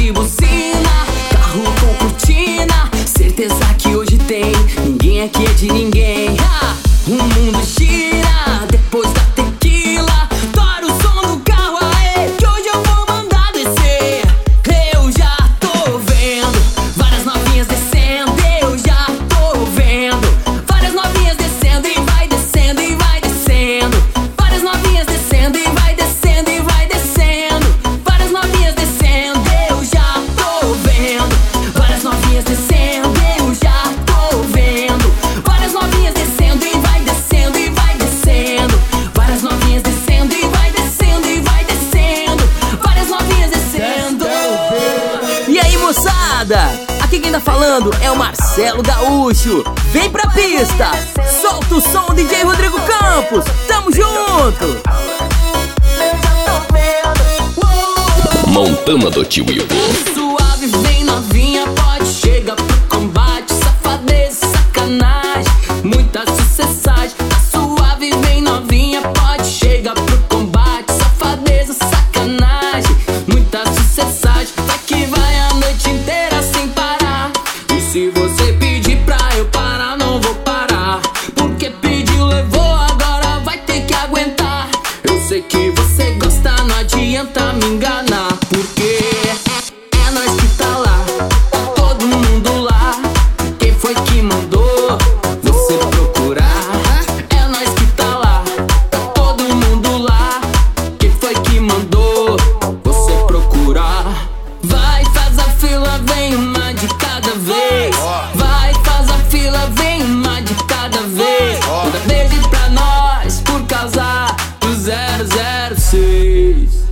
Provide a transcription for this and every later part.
de buzina, carro com cortina, certeza que hoje tem, ninguém aqui é de ninguém. O mundo gira depois da tequila, tora o som do carro, aê, que hoje eu vou mandar descer. Eu já tô vendo várias novinhas descendo, eu já tô vendo várias novinhas descendo e vai descendo e vai descendo. Várias novinhas descendo e vai descendo e vai descendo. Várias novinhas descendo, eu já tô vendo várias novinhas descendo, eu já tô vendo várias novinhas descendo e vai descendo e vai descendo. Várias novinhas descendo e vai descendo e vai descendo. Várias novinhas descendo. E aí, moçada? Aqui quem tá falando é o Marcelo Gaúcho. Vem pra pista, solta o som, DJ Rodrigo Campos. Tamo junto. Montana do Tio Ivo. Suave, vem novinha, pode chegar pro combate. Safadeza, sacanagem, muita sucessagem. Tá suave, vem novinha, pode chegar pro combate. Safadeza, sacanagem, muita sucessagem. Vai que vai a noite inteira sem parar. E se você pedir pra eu parar, não vou parar. Porque pediu, levou, agora vai ter que aguentar. Eu sei que você gosta, não adianta me enganar. Porque é nós que tá lá, tá todo mundo lá. Quem foi que mandou você procurar? É nós que tá lá, tá todo mundo lá. Quem foi que mandou você procurar? Vai, faz a fila, vem uma de cada vez. Vai, faz a fila, vem uma de cada vez. Manda beijo pra nós por causa do 006.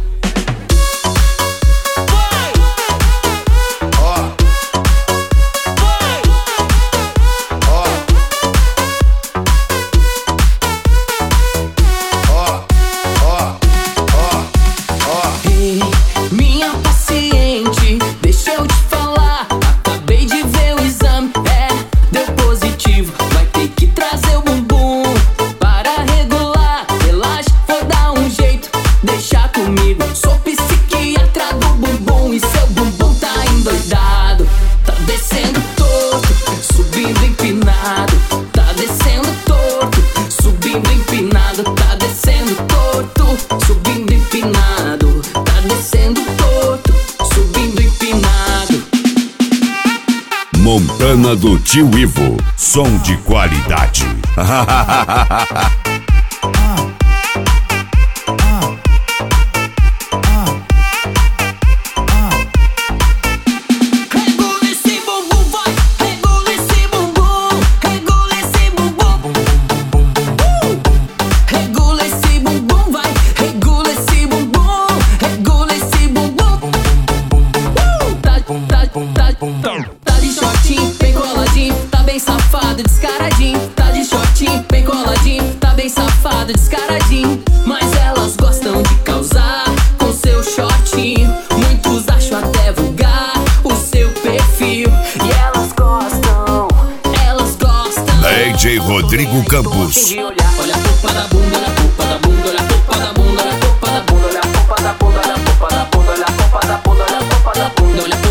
Minha paciente, deixa eu te falar. Acabei de ver o exame, deu positivo. Vai ter que trazer o bumbum para regular. Relaxa, vou dar um jeito, deixa comigo. Sou psiquiatra do bumbum e seu bumbum tá endoidado. Tá descendo torto, subindo empinado. Tá descendo torto, subindo empinado. Tá descendo torto, subindo empinado. Tá descendo torto, subindo empinado. Montana do Tio Ivo, som de qualidade. Regula esse bumbum, vai, regula esse bumbum, regula esse bumbum. Regula esse bumbum, vai, regula esse bumbum, regula esse bumbum. Tá de shortinho, bem coladinho, tá bem safado, descaradinho. Tá de shortinho, bem coladinho, tá bem safado, descaradinho. Mas elas gostam de causar com seu shortinho. Muitos acham até vulgar o seu perfil. E elas gostam, elas gostam. DJ Rodrigo Campos. De olhar, olha a polpa da bunda, olha a polpa da bunda, olha a polpa da bunda, olha a polpa da bunda, olha a polpa da bunda, olha a polpa da bunda, olha a polpa da bunda, olha a polpa da bunda, olha a